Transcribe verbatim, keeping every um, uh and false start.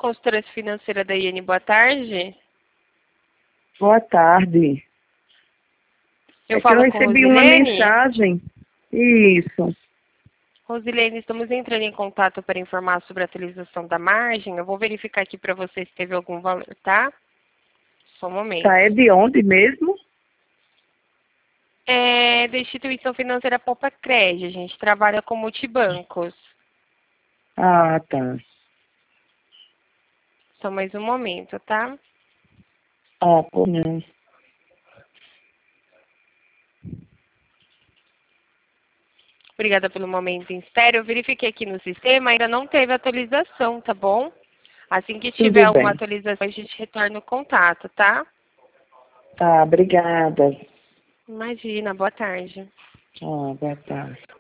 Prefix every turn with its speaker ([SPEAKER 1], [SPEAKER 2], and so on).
[SPEAKER 1] consultora financeira da I N, boa tarde.
[SPEAKER 2] Boa tarde.
[SPEAKER 1] Eu
[SPEAKER 2] é que eu
[SPEAKER 1] falo com
[SPEAKER 2] recebi uma
[SPEAKER 1] Rosilene.
[SPEAKER 2] mensagem. Isso.
[SPEAKER 1] Rosilene, estamos entrando em contato para informar sobre a atualização da margem. Eu vou verificar aqui para você se teve algum valor, tá? Só um momento.
[SPEAKER 2] Tá, é de onde mesmo?
[SPEAKER 1] É da instituição financeira Poupa Crédito. A gente trabalha com multibancos.
[SPEAKER 2] Ah, tá.
[SPEAKER 1] Só mais um momento, tá?
[SPEAKER 2] Ah, pô, não.
[SPEAKER 1] Obrigada pelo momento em espera. Eu verifiquei aqui no sistema, ainda não teve atualização, tá bom? Assim que tiver
[SPEAKER 2] Tudo
[SPEAKER 1] alguma
[SPEAKER 2] bem.
[SPEAKER 1] atualização, a gente retorna o contato, tá?
[SPEAKER 2] Tá, obrigada.
[SPEAKER 1] Imagina, boa tarde.
[SPEAKER 2] Ah, boa tarde.